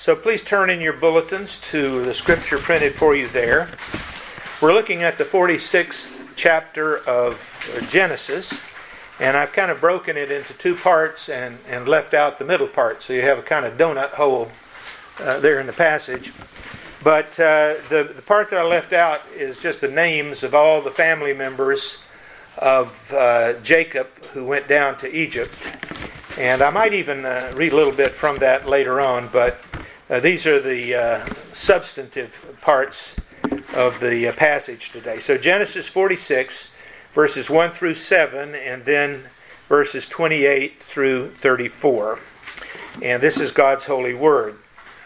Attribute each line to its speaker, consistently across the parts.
Speaker 1: So please turn in your bulletins to the scripture printed for you there. We're looking at the 46th chapter of Genesis, and I've kind of broken it into two parts and left out the middle part, so you have a kind of donut hole there in the passage. But the part that I left out is just the names of all the family members of Jacob who went down to Egypt. And I might even read a little bit from that later on, but these are the substantive parts of the passage today. So Genesis 46, verses 1 through 7, and then verses 28 through 34. And this is God's holy word.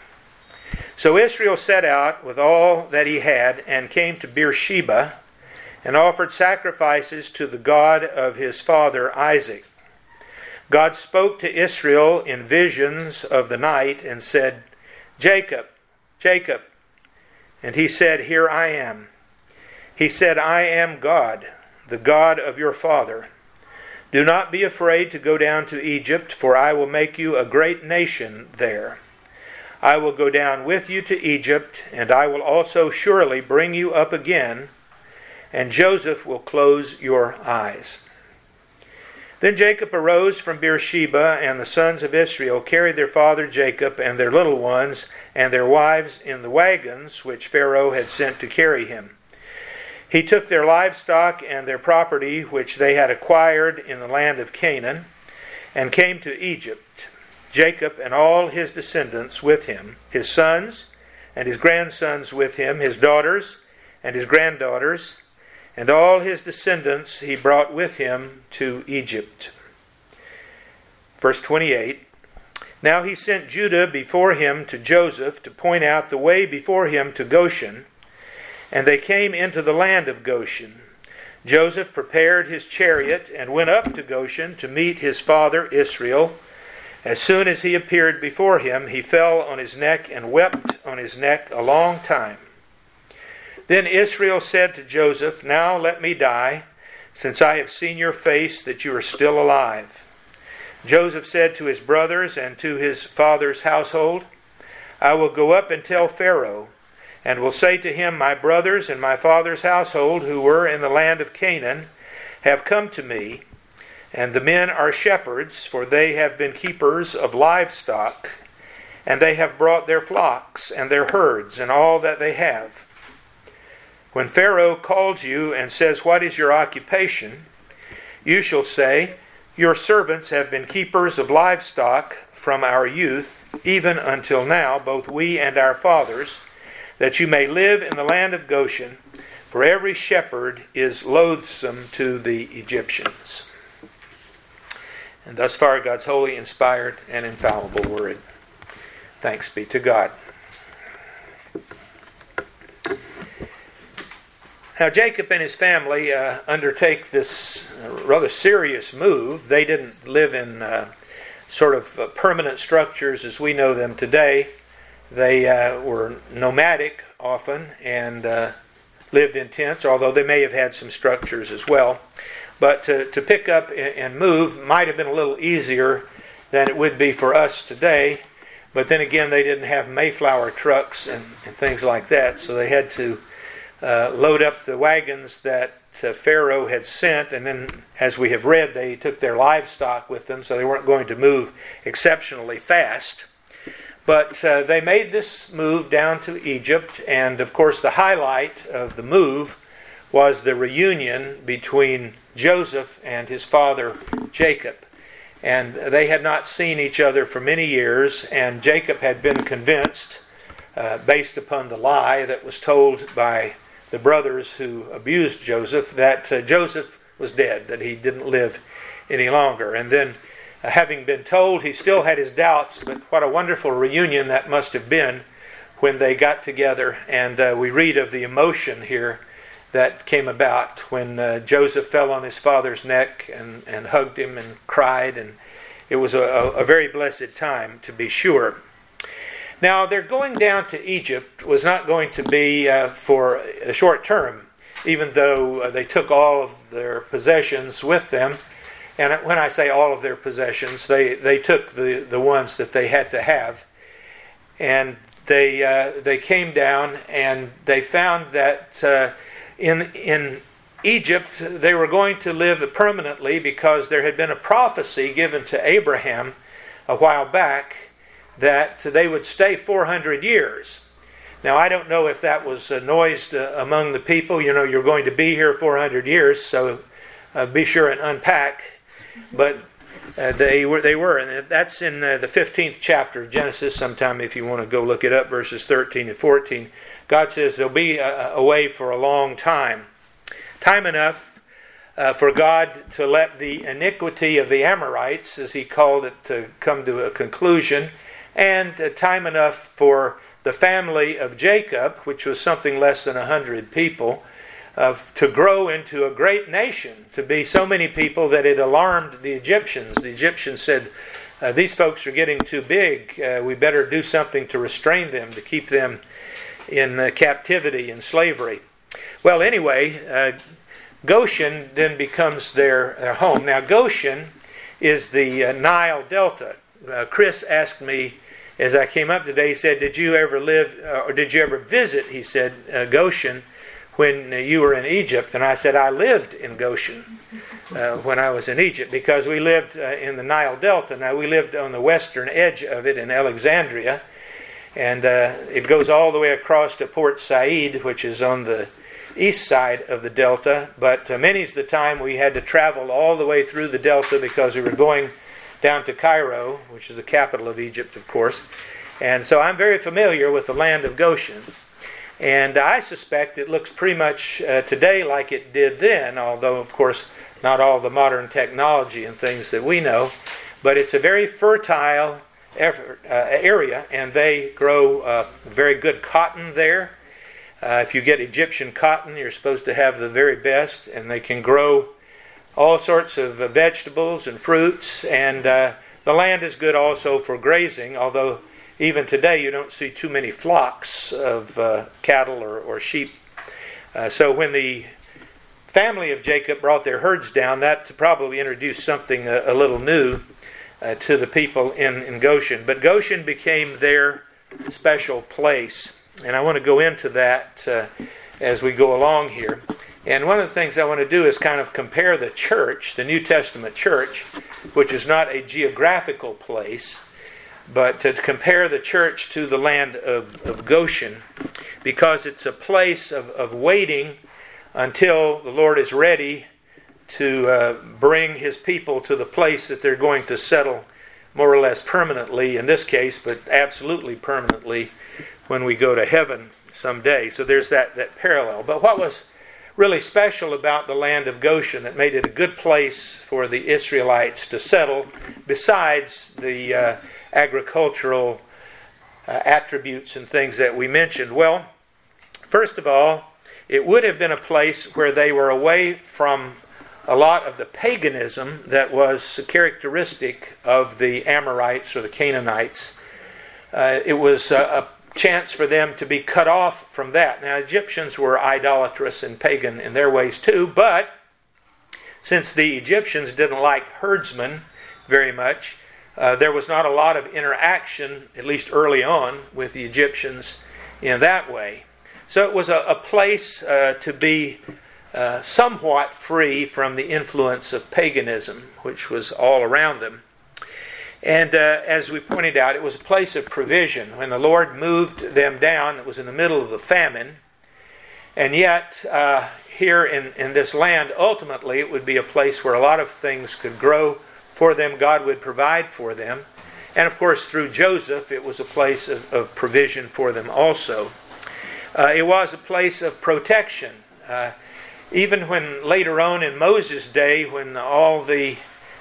Speaker 1: So Israel set out with all that he had and came to Beersheba and offered sacrifices to the God of his father Isaac. God spoke to Israel in visions of the night and said, "Jacob, Jacob." And he said, "Here I am." He said, "I am God, the God of your father. Do not be afraid to go down to Egypt, for I will make you a great nation there. I will go down with you to Egypt, and I will also surely bring you up again, and Joseph will close your eyes." Then Jacob arose from Beersheba, and the sons of Israel carried their father Jacob and their little ones and their wives in the wagons which Pharaoh had sent to carry him. He took their livestock and their property which they had acquired in the land of Canaan, and came to Egypt. Jacob and all his descendants with him, his sons and his grandsons with him, his daughters and his granddaughters, and all his descendants he brought with him to Egypt. Verse 28, Now he sent Judah before him to Joseph to point out the way before him to Goshen, and they came into the land of Goshen. Joseph prepared his chariot and went up to Goshen to meet his father Israel. As soon as he appeared before him, he fell on his neck and wept on his neck a long time. Then Israel said to Joseph, "Now let me die, since I have seen your face that you are still alive." Joseph said to his brothers and to his father's household, "I will go up and tell Pharaoh, and will say to him, My brothers and my father's household, who were in the land of Canaan, have come to me, and the men are shepherds, for they have been keepers of livestock, and they have brought their flocks and their herds and all that they have. When Pharaoh calls you and says, 'What is your occupation?' you shall say, 'Your servants have been keepers of livestock from our youth, even until now, both we and our fathers, that you may live in the land of Goshen, for every shepherd is loathsome to the Egyptians." And thus far, God's holy, inspired, and infallible word. Thanks be to God. Now, Jacob and his family undertake this rather serious move. They didn't live in sort of permanent structures as we know them today. They were nomadic often and lived in tents, although they may have had some structures as well. But to pick up and move might have been a little easier than it would be for us today. But then again, they didn't have Mayflower trucks and things like that, so they had to load up the wagons that Pharaoh had sent, and then, as we have read, they took their livestock with them, so they weren't going to move exceptionally fast. But they made this move down to Egypt, and of course the highlight of the move was the reunion between Joseph and his father Jacob. And they had not seen each other for many years, and Jacob had been convinced, based upon the lie that was told by the brothers who abused Joseph, that Joseph was dead, that he didn't live any longer. And then, having been told, he still had his doubts, but what a wonderful reunion that must have been when they got together. And we read of the emotion here that came about when Joseph fell on his father's neck and hugged him and cried. And it was a very blessed time, to be sure. Now, their going down to Egypt was not going to be for a short term, even though they took all of their possessions with them. And when I say all of their possessions, they took the ones that they had to have. And they came down and they found that in Egypt they were going to live permanently because there had been a prophecy given to Abraham a while back that they would stay 400 years. Now, I don't know if that was noised among the people. You know, you're going to be here 400 years, so be sure and unpack. But they were. And that's in the 15th chapter of Genesis sometime if you want to go look it up, verses 13 and 14. God says they'll be away for a long time. Time enough for God to let the iniquity of the Amorites, as He called it, to come to a conclusion. And time enough for the family of Jacob, which was something less than 100 people, to grow into a great nation, to be so many people that it alarmed the Egyptians. The Egyptians said, these folks are getting too big. We better do something to restrain them, to keep them in captivity and slavery. Well, anyway, Goshen then becomes their home. Now, Goshen is the Nile Delta. Chris asked me as I came up today, he said, did you ever visit, he said, Goshen when you were in Egypt? And I said, I lived in Goshen when I was in Egypt, because we lived in the Nile Delta. Now, we lived on the western edge of it in Alexandria, and it goes all the way across to Port Said, which is on the east side of the Delta. But many's the time we had to travel all the way through the Delta because we were going down to Cairo, which is the capital of Egypt, of course. And so I'm very familiar with the land of Goshen. And I suspect it looks pretty much today like it did then, although, of course, not all the modern technology and things that we know. But it's a very fertile area, and they grow very good cotton there. If you get Egyptian cotton, you're supposed to have the very best, and they can grow all sorts of vegetables and fruits, and the land is good also for grazing, although even today you don't see too many flocks of cattle or sheep. So when the family of Jacob brought their herds down, that probably introduced something a little new to the people in Goshen. But Goshen became their special place, and I want to go into that as we go along here. And one of the things I want to do is kind of compare the church, the New Testament church, which is not a geographical place, but to compare the church to the land of Goshen, because it's a place of waiting until the Lord is ready to bring His people to the place that they're going to settle more or less permanently, in this case, but absolutely permanently when we go to heaven someday. So there's that parallel. But what was really special about the land of Goshen that made it a good place for the Israelites to settle, besides the agricultural attributes and things that we mentioned? Well, first of all, it would have been a place where they were away from a lot of the paganism that was characteristic of the Amorites or the Canaanites. It was a chance for them to be cut off from that. Now, Egyptians were idolatrous and pagan in their ways too, but since the Egyptians didn't like herdsmen very much, there was not a lot of interaction, at least early on, with the Egyptians in that way. So it was a place to be somewhat free from the influence of paganism, which was all around them. And as we pointed out, it was a place of provision. When the Lord moved them down, it was in the middle of the famine. And yet, here in this land, ultimately, it would be a place where a lot of things could grow for them. God would provide for them. And of course, through Joseph, it was a place of provision for them also. It was a place of protection. Even when later on in Moses' day, when all the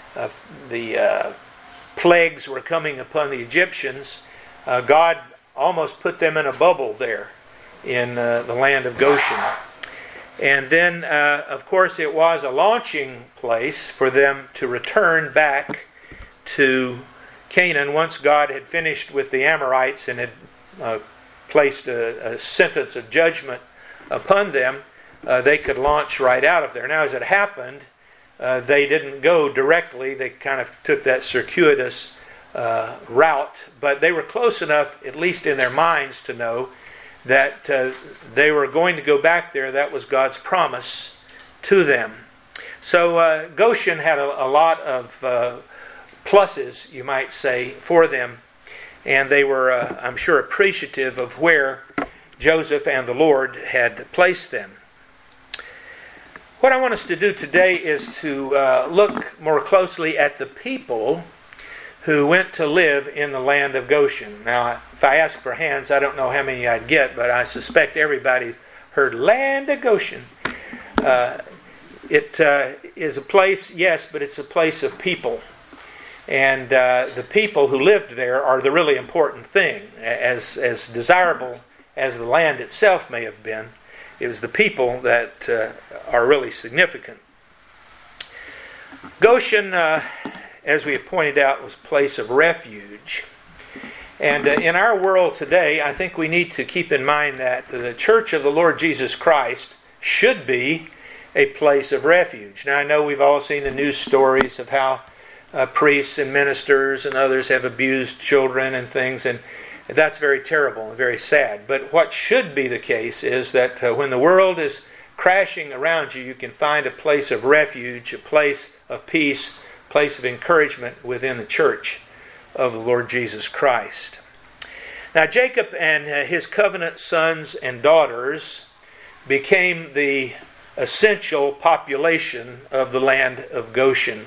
Speaker 1: plagues were coming upon the Egyptians, God almost put them in a bubble there in the land of Goshen. And then, of course, it was a launching place for them to return back to Canaan once God had finished with the Amorites and had placed a sentence of judgment upon them. They could launch right out of there. Now, as it happened, they didn't go directly. They kind of took that circuitous route, but they were close enough, at least in their minds, to know that they were going to go back there. That was God's promise to them. So Goshen had a lot of pluses, you might say, for them. And they were, I'm sure, appreciative of where Joseph and the Lord had placed them. What I want us to do today is to look more closely at the people who went to live in the land of Goshen. Now, if I ask for hands, I don't know how many I'd get, but I suspect everybody's heard land of Goshen. It is a place, yes, but it's a place of people. And the people who lived there are the really important thing. As desirable as the land itself may have been, it was the people that are really significant. Goshen, as we have pointed out, was a place of refuge. And in our world today, I think we need to keep in mind that the Church of the Lord Jesus Christ should be a place of refuge. Now, I know we've all seen the news stories of how priests and ministers and others have abused children and things, and that's very terrible and very sad. But what should be the case is that when the world is crashing around you, you can find a place of refuge, a place of peace, a place of encouragement within the church of the Lord Jesus Christ. Now, Jacob and his covenant sons and daughters became the essential population of the land of Goshen.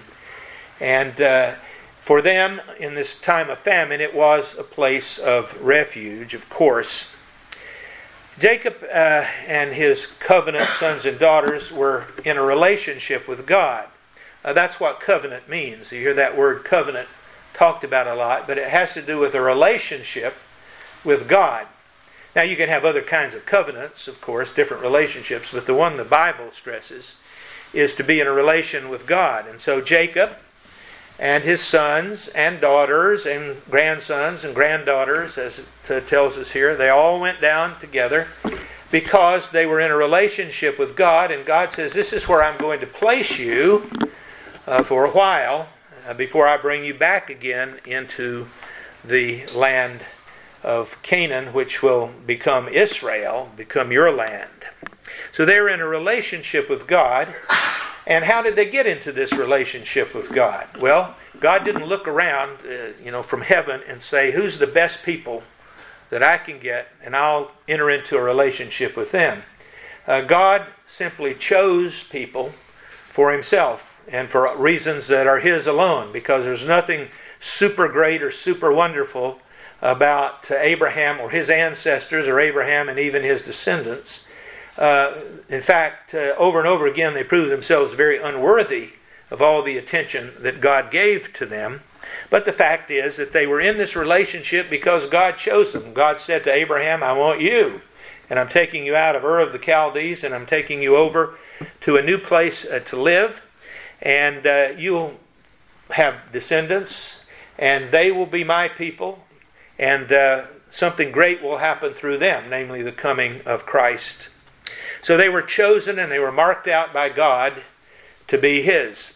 Speaker 1: And for them, in this time of famine, it was a place of refuge, of course. Jacob and his covenant sons and daughters were in a relationship with God. That's what covenant means. You hear that word covenant talked about a lot, but it has to do with a relationship with God. Now, you can have other kinds of covenants, of course, different relationships, but the one the Bible stresses is to be in a relation with God. And so Jacob and his sons and daughters and grandsons and granddaughters, as it tells us here, they all went down together because they were in a relationship with God. And God says, this is where I'm going to place you for a while before I bring you back again into the land of Canaan, which will become Israel, become your land. So they were in a relationship with God. And how did they get into this relationship with God? Well, God didn't look around, from heaven and say, who's the best people that I can get, and I'll enter into a relationship with them. God simply chose people for Himself and for reasons that are His alone, because there's nothing super great or super wonderful about Abraham or his ancestors, or Abraham and even his descendants. In fact, over and over again, they proved themselves very unworthy of all the attention that God gave to them. But the fact is that they were in this relationship because God chose them. God said to Abraham, I want you, and I'm taking you out of Ur of the Chaldees, and I'm taking you over to a new place to live, and you'll have descendants, and they will be my people, and something great will happen through them, namely the coming of Christ. So they were chosen and they were marked out by God to be His.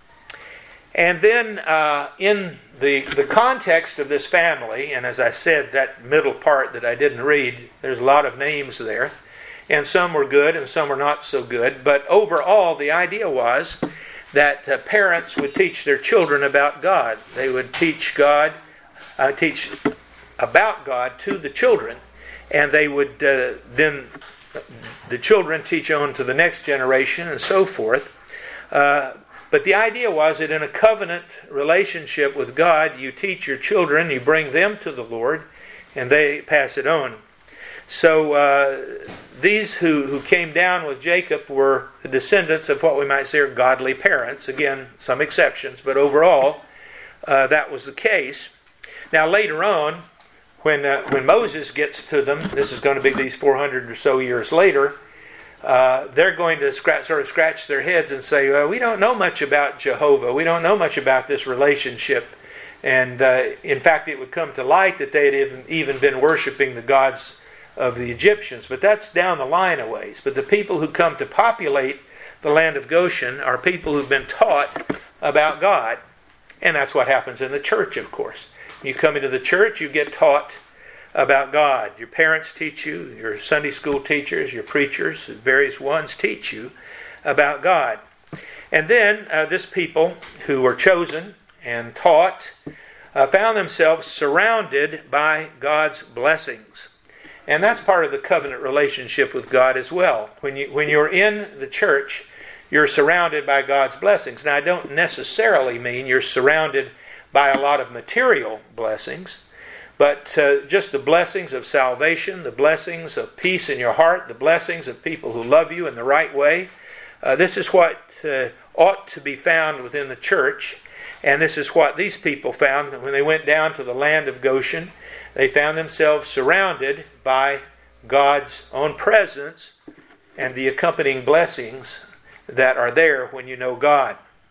Speaker 1: And then in the context of this family, and as I said, that middle part that I didn't read, there's a lot of names there. And some were good and some were not so good. But overall, the idea was that parents would teach their children about God. They would teach about God to the children. And they would then the children teach on to the next generation and so forth. But the idea was that in a covenant relationship with God, you teach your children, you bring them to the Lord, and they pass it on. So these who came down with Jacob were the descendants of what we might say are godly parents. Again, some exceptions, but overall, that was the case. Now later on, when Moses gets to them, this is going to be these 400 or so years later, they're going to scratch their heads and say, well, we don't know much about Jehovah. We don't know much about this relationship. And in fact, it would come to light that they had even been worshiping the gods of the Egyptians. But that's down the line a ways. But the people who come to populate the land of Goshen are people who've been taught about God. And that's what happens in the church, of course. You come into the church, you get taught about God. Your parents teach you, your Sunday school teachers, your preachers, various ones teach you about God. And then this people who were chosen and taught found themselves surrounded by God's blessings. And that's part of the covenant relationship with God as well. When you're in the church, you're surrounded by God's blessings. Now, I don't necessarily mean you're surrounded by a lot of material blessings, but just the blessings of salvation, the blessings of peace in your heart, the blessings of people who love you in the right way. This is what ought to be found within the church, and this is what these people found when they went down to the land of Goshen. They found themselves surrounded by God's own presence and the accompanying blessings that are there when you know God.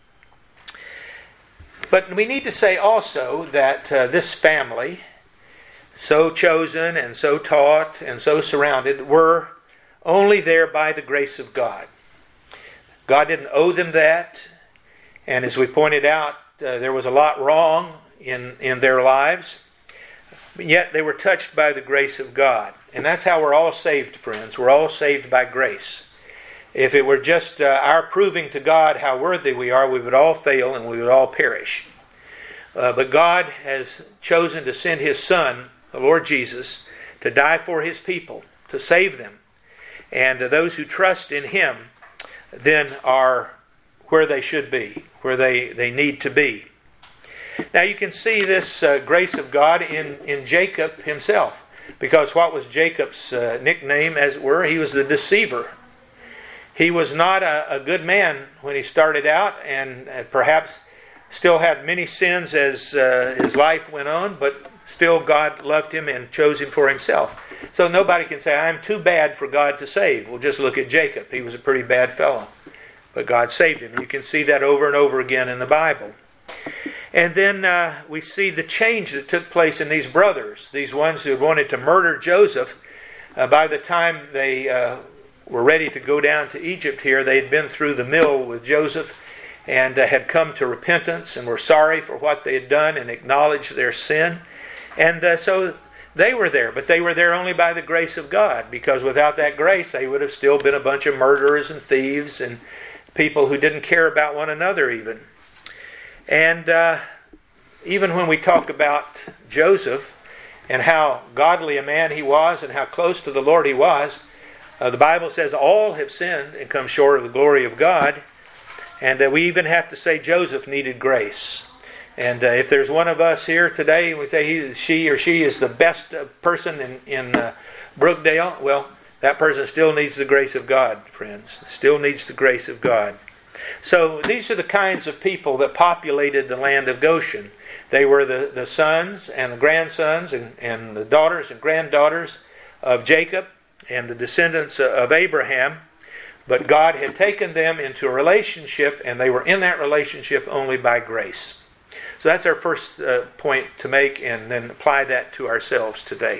Speaker 1: But we need to say also that this family, so chosen and so taught and so surrounded, were only there by the grace of God. God didn't owe them that. And as we pointed out, there was a lot wrong in their lives. But yet they were touched by the grace of God. And that's how we're all saved, friends. We're all saved by grace. If it were just our proving to God how worthy we are, we would all fail and we would all perish. But God has chosen to send His Son, the Lord Jesus, to die for His people, to save them. And those who trust in Him then are where they should be, where they need to be. Now you can see this grace of God in Jacob himself. Because what was Jacob's nickname, as it were? He was the deceiver. He was not a good man when he started out, and perhaps still had many sins as his life went on, but still God loved him and chose him for Himself. So nobody can say, I'm too bad for God to save. Well, just look at Jacob. He was a pretty bad fellow, but God saved him. You can see that over and over again in the Bible. And then we see the change that took place in these brothers, these ones who wanted to murder Joseph. By the time they were ready to go down to Egypt here, they had been through the mill with Joseph and had come to repentance and were sorry for what they had done and acknowledged their sin. And so they were there, but they were there only by the grace of God, because without that grace they would have still been a bunch of murderers and thieves and people who didn't care about one another even. And even when we talk about Joseph and how godly a man he was and how close to the Lord he was, the Bible says all have sinned and come short of the glory of God. And we even have to say Joseph needed grace. And if there's one of us here today and we say she is the best person in Brookdale, well, that person still needs the grace of God, friends. Still needs the grace of God. So these are the kinds of people that populated the land of Goshen. They were the sons and the grandsons and the daughters and granddaughters of Jacob and the descendants of Abraham. But God had taken them into a relationship, and they were in that relationship only by grace. So that's our first point to make, and then apply that to ourselves today.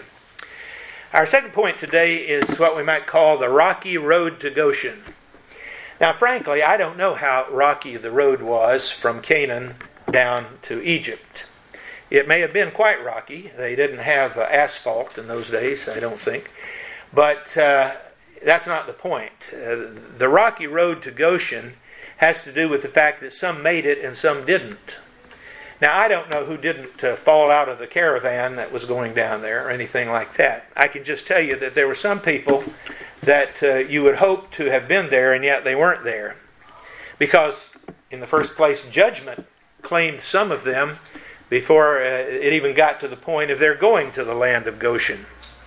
Speaker 1: Our second point today is what we might call the rocky road to Goshen. Now, frankly, I don't know how rocky the road was from Canaan down to Egypt. It may have been quite rocky. They didn't have asphalt in those days, I don't think. But that's not the point. The rocky road to Goshen has to do with the fact that some made it and some didn't. Now, I don't know who didn't fall out of the caravan that was going down there or anything like that. I can just tell you that there were some people that you would hope to have been there, and yet they weren't there. Because, in the first place, judgment claimed some of them before it even got to the point of their going to the land of Goshen.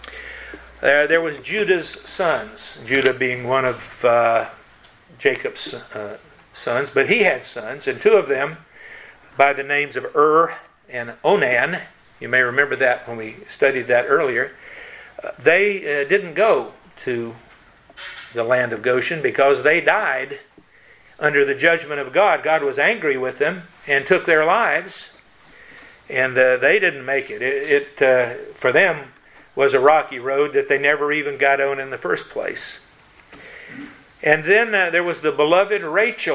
Speaker 1: There was Judah's sons, Judah being one of Jacob's sons, but he had sons, and two of them by the names of and Onan. You may remember that when we studied that earlier. They didn't go to the land of Goshen because they died under the judgment of God. God was angry with them and took their lives, and they didn't make it. It for them was a rocky road that they never even got on in the first place. And then there was the beloved Rachel.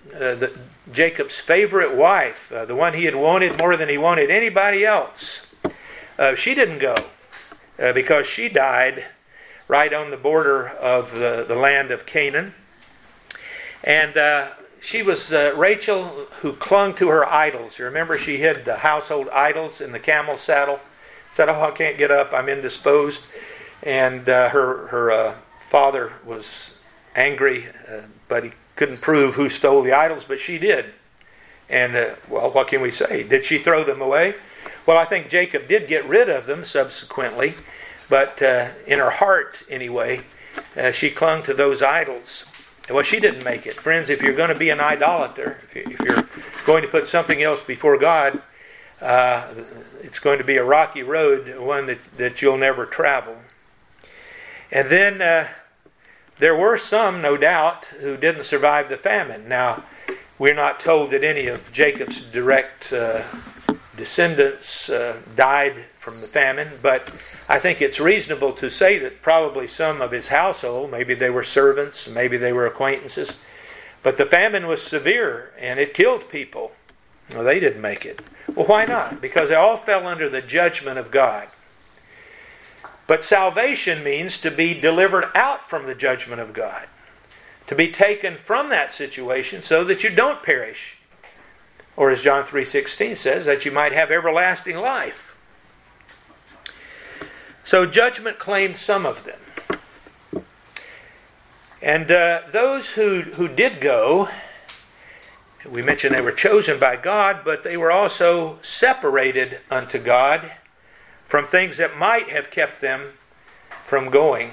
Speaker 1: Jacob's favorite wife, the one he had wanted more than he wanted anybody else. She didn't go because she died right on the border of the land of Canaan. And she was Rachel, who clung to her idols. You remember she hid the household idols in the camel saddle. Said, "Oh, I can't get up. I'm indisposed." And her father was angry, but he couldn't prove who stole the idols, but she did. And, well, what can we say? Did she throw them away? Well, I think Jacob did get rid of them subsequently, but in her heart, anyway, she clung to those idols. Well, she didn't make it. Friends, if you're going to be an idolater, if you're going to put something else before God, it's going to be a rocky road, one that you'll never travel. And then there were some, no doubt, who didn't survive the famine. Now, we're not told that any of Jacob's direct descendants died from the famine, but I think it's reasonable to say that probably some of his household, maybe they were servants, maybe they were acquaintances, but the famine was severe and it killed people. Well, they didn't make it. Well, why not? Because they all fell under the judgment of God. But salvation means to be delivered out from the judgment of God, to be taken from that situation so that you don't perish. Or as John 3:16 says, that you might have everlasting life. So judgment claimed some of them. And those who did go, we mentioned they were chosen by God, but they were also separated unto God from things that might have kept them from going.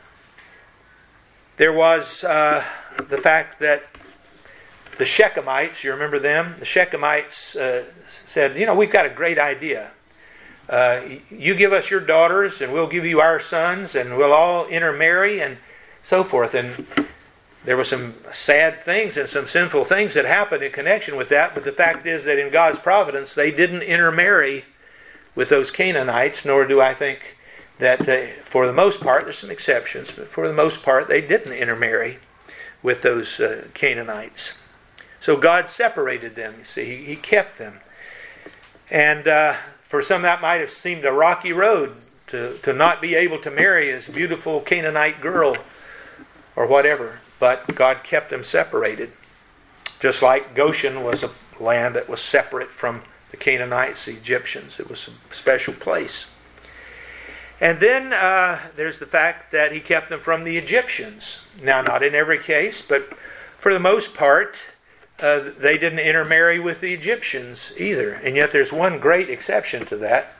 Speaker 1: There was the fact that the Shechemites, you remember them? The Shechemites said, we've got a great idea. You give us your daughters and we'll give you our sons and we'll all intermarry and so forth. And there were some sad things and some sinful things that happened in connection with that. But the fact is that in God's providence, they didn't intermarry with those Canaanites, nor do I think that for the most part, there's some exceptions, but for the most part, they didn't intermarry with those Canaanites. So God separated them, you see. He kept them. And for some that might have seemed a rocky road to not be able to marry this beautiful Canaanite girl or whatever. But God kept them separated. Just like Goshen was a land that was separate from the Canaanites, the Egyptians. It was a special place. And then there's the fact that he kept them from the Egyptians. Now, not in every case, but for the most part, they didn't intermarry with the Egyptians either. And yet there's one great exception to that.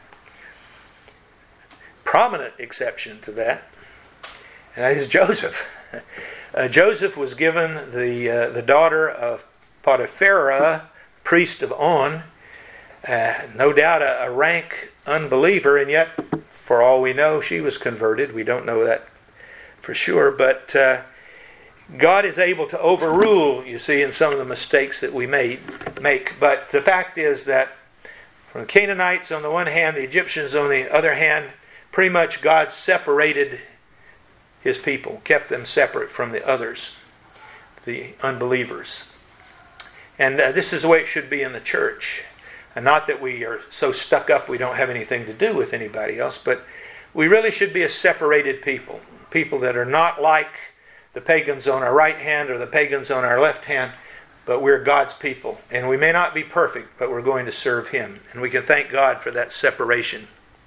Speaker 1: Prominent exception to that. And that is Joseph. Joseph was given the daughter of Potiphera, priest of On. No doubt a rank unbeliever, and yet, for all we know, she was converted. We don't know that for sure, but God is able to overrule, you see, in some of the mistakes that we make. But the fact is that from the Canaanites on the one hand, the Egyptians on the other hand, pretty much God separated His people, kept them separate from the others, the unbelievers. And this is the way it should be in the church. And not that we are so stuck up we don't have anything to do with anybody else, but we really should be a separated people. People that are not like the pagans on our right hand or the pagans on our left hand, but we're God's people. And we may not be perfect, but we're going to serve Him. And we can thank God for that separation.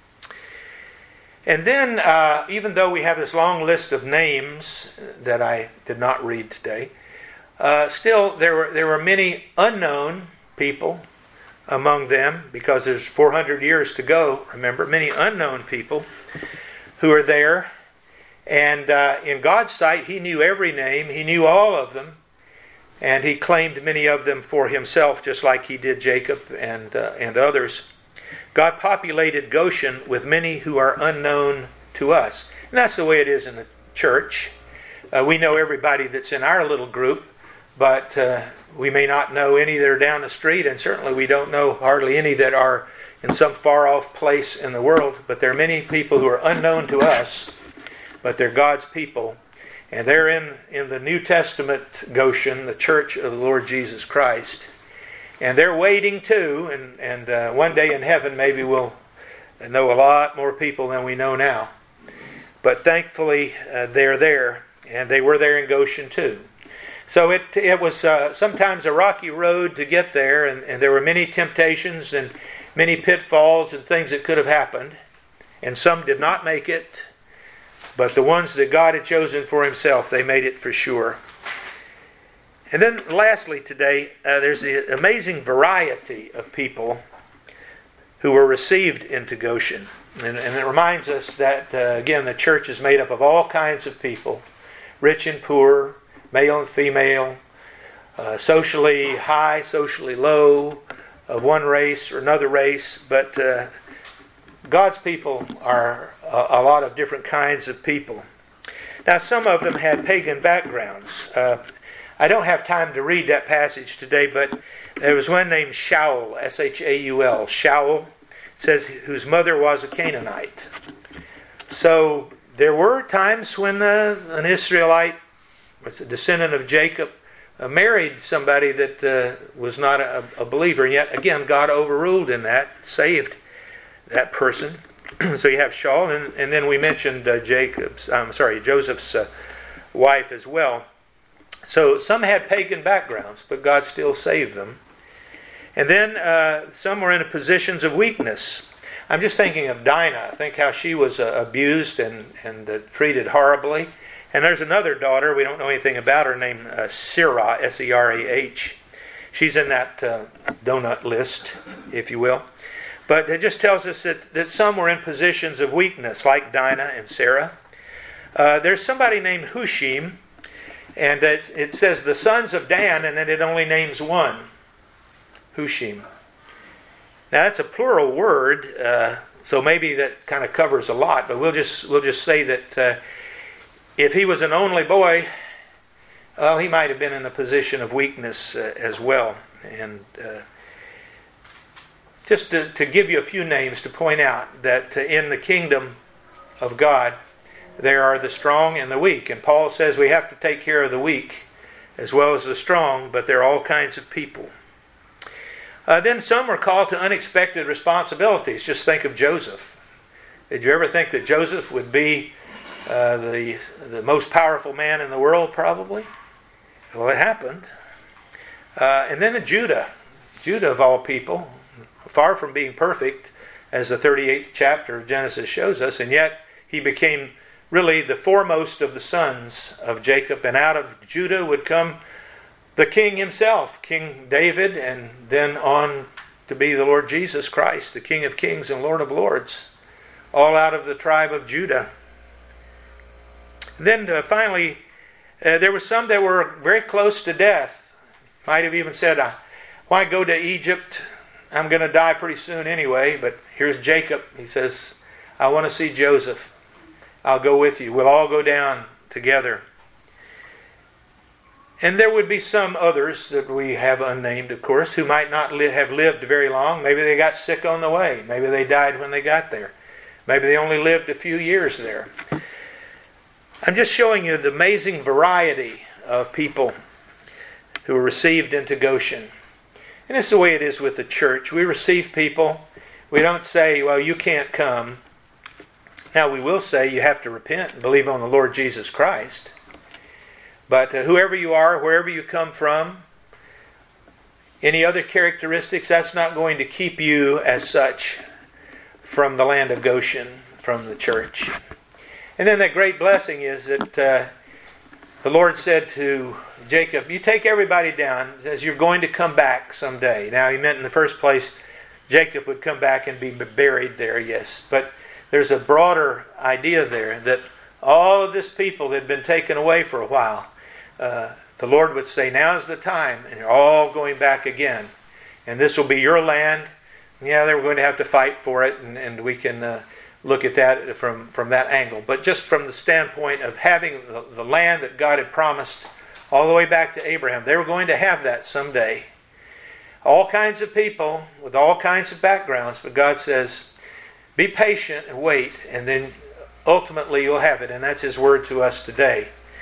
Speaker 1: And then, even though we have this long list of names that I did not read today, still there were many unknown people among them, because there's 400 years to go, remember, many unknown people who are there. And in God's sight, He knew every name. He knew all of them. And He claimed many of them for Himself, just like He did Jacob and others. God populated Goshen with many who are unknown to us. And that's the way it is in the church. We know everybody that's in our little group, but we may not know any that are down the street, and certainly we don't know hardly any that are in some far-off place in the world. But there are many people who are unknown to us, but they're God's people. And they're in the New Testament Goshen, the church of the Lord Jesus Christ. And they're waiting too, and one day in heaven maybe we'll know a lot more people than we know now. But thankfully they're there, and they were there in Goshen too. So it was sometimes a rocky road to get there, and there were many temptations and many pitfalls and things that could have happened. And some did not make it, but the ones that God had chosen for Himself, they made it for sure. And then lastly today, there's the amazing variety of people who were received into Goshen. And it reminds us that, again, the church is made up of all kinds of people, rich and poor, male and female, socially high, socially low, of one race or another race. But God's people are a lot of different kinds of people. Now, some of them had pagan backgrounds. I don't have time to read that passage today, but there was one named Shaul, S-H-A-U-L, Shaul, says, whose mother was a Canaanite. So there were times when an Israelite, was a descendant of Jacob, married somebody that was not a believer. And yet, again, God overruled in that, saved that person. So you have Shaul, and then we mentioned Joseph's wife as well. So some had pagan backgrounds, but God still saved them. And then some were in positions of weakness. I'm just thinking of Dinah. I think how she was abused and treated horribly. And there's another daughter, we don't know anything about her, named Serah, S-E-R-A-H. She's in that donut list, if you will. But it just tells us that some were in positions of weakness, like Dinah and Sarah. There's somebody named Hushim, and it says the sons of Dan, and then it only names one, Hushim. Now that's a plural word, so maybe that kind of covers a lot. But we'll just say that if he was an only boy, well, he might have been in a position of weakness as well. And just to give you a few names to point out that in the kingdom of God, there are the strong and the weak. And Paul says we have to take care of the weak as well as the strong, but there are all kinds of people. Then some were called to unexpected responsibilities. Just think of Joseph. Did you ever think that Joseph would be the most powerful man in the world, probably? Well, it happened. And then Judah of all people, far from being perfect, as the 38th chapter of Genesis shows us, and yet he became really the foremost of the sons of Jacob, and out of Judah would come the king himself, King David, and then on to be the Lord Jesus Christ, the King of Kings and Lord of Lords, all out of the tribe of Judah. Then finally, there were some that were very close to death. Might have even said, why go to Egypt? I'm going to die pretty soon anyway. But here's Jacob. He says, I want to see Joseph. I'll go with you. We'll all go down together. And there would be some others that we have unnamed, of course, who might not have lived very long. Maybe they got sick on the way. Maybe they died when they got there. Maybe they only lived a few years there. I'm just showing you the amazing variety of people who were received into Goshen. And this is the way it is with the church. We receive people. We don't say, well, you can't come. Now, we will say you have to repent and believe on the Lord Jesus Christ. But whoever you are, wherever you come from, any other characteristics, that's not going to keep you as such from the land of Goshen, from the church. And then that great blessing is that the Lord said to Jacob, you take everybody down as you're going to come back someday. Now, he meant in the first place Jacob would come back and be buried there, yes. But there's a broader idea there that all of this people that had been taken away for a while, the Lord would say, now's the time, and you're all going back again. And this will be your land. Yeah, they were going to have to fight for it, and we can look at that from that angle. But just from the standpoint of having the land that God had promised all the way back to Abraham, they were going to have that someday. All kinds of people with all kinds of backgrounds, but God says, be patient and wait, and then ultimately you'll have it. And that's His word to us today.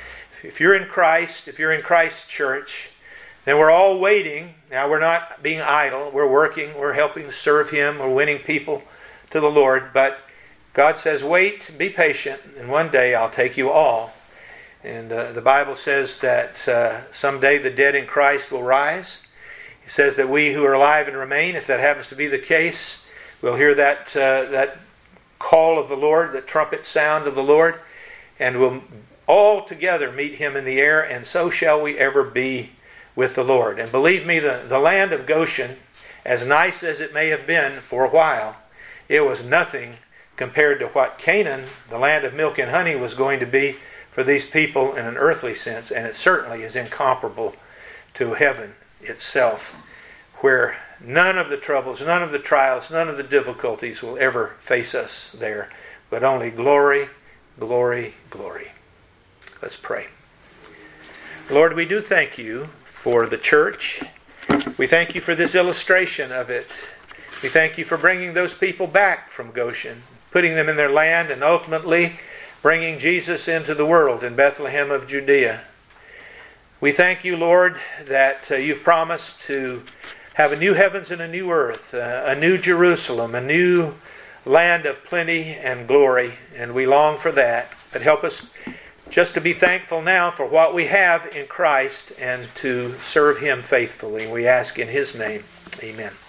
Speaker 1: if you're in Christ, if you're in Christ's church, then we're all waiting. Now we're not being idle. We're working. We're helping to serve Him. We're winning people to the Lord. But God says, wait, be patient, and one day I'll take you all. And the Bible says that someday the dead in Christ will rise. He says that we who are alive and remain, if that happens to be the case, we'll hear that call of the Lord, the trumpet sound of the Lord, and we'll all together meet Him in the air, and so shall we ever be with the Lord. And believe me, the land of Goshen, as nice as it may have been for a while, it was nothing compared to what Canaan, the land of milk and honey, was going to be for these people in an earthly sense. And it certainly is incomparable to heaven itself, where none of the troubles, none of the trials, none of the difficulties will ever face us there, but only glory, glory, glory. Let's pray. Lord, we do thank You for the church. We thank You for this illustration of it. We thank You for bringing those people back from Goshen, putting them in their land, and ultimately bringing Jesus into the world in Bethlehem of Judea. We thank You, Lord, that You've promised to have a new heavens and a new earth, a new Jerusalem, a new land of plenty and glory, and we long for that. But help us just to be thankful now for what we have in Christ and to serve Him faithfully. We ask in His name. Amen.